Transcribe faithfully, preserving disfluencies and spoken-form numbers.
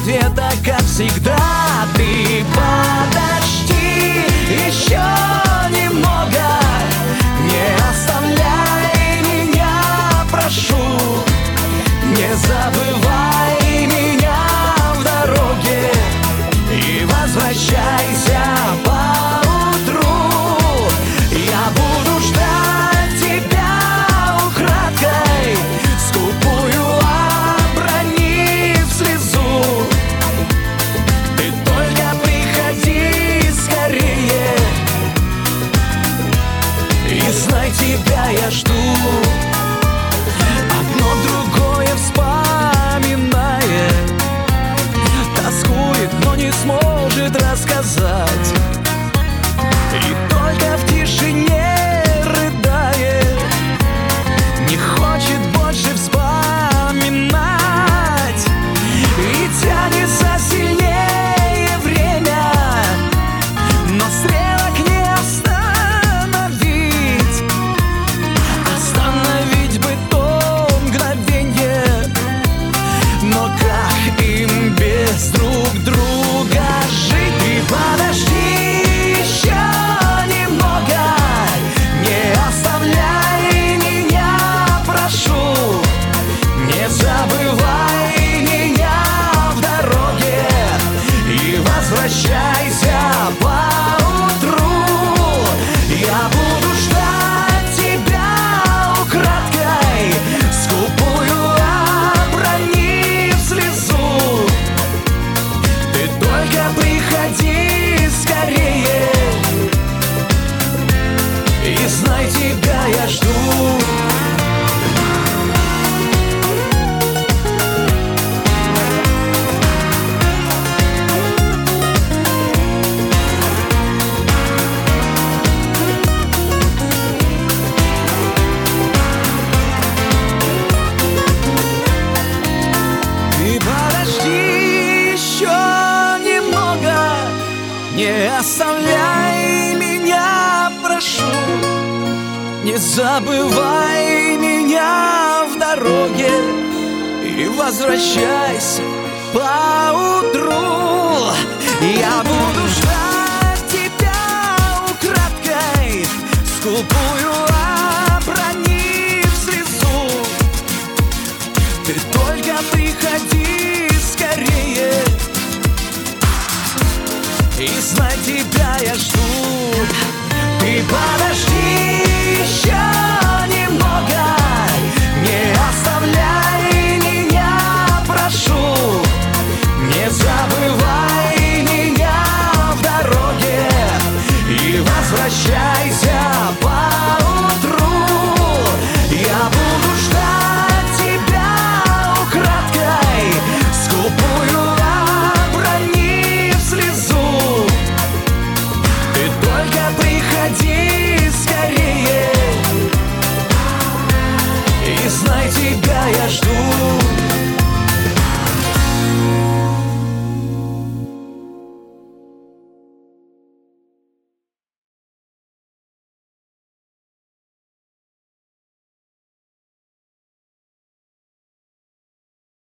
ответа, как всегда. Ты подожди еще немного, не оставляй меня, прошу. Не забывай меня в дороге и возвращайся поутру. Я буду ждать тебя украдкой, скупую обронив слезу. Ты только приходи скорее, и знай, тебя я жду. Одно другое вспоминает, тоскует, но не сможет рассказать. И только в тишине рыдает, не хочет больше вспоминать. И тянется сильнее время, но стрелок не остановить. Остановить бы то мгновенье, но как им без друг друга жить? Ты подожди еще немного, не оставляй меня, прошу. Не забывай меня в дороге и возвращайся поутру. Я буду ждать тебя украдкой, скупую обронив слезу. Ты только приходи скорее, и знай, тебя я жду. Ты подожди еще немного, не оставляй меня, прошу. Не забывай меня в дороге и возвращайся поутру. Я буду ждать тебя украдкой, скупую обронив слезу. Ты только приходи скорее, и знай, тебя я жду. Ты подожди еще немного, не оставляй меня, прошу. Не забывай меня в дороге и возвращайся по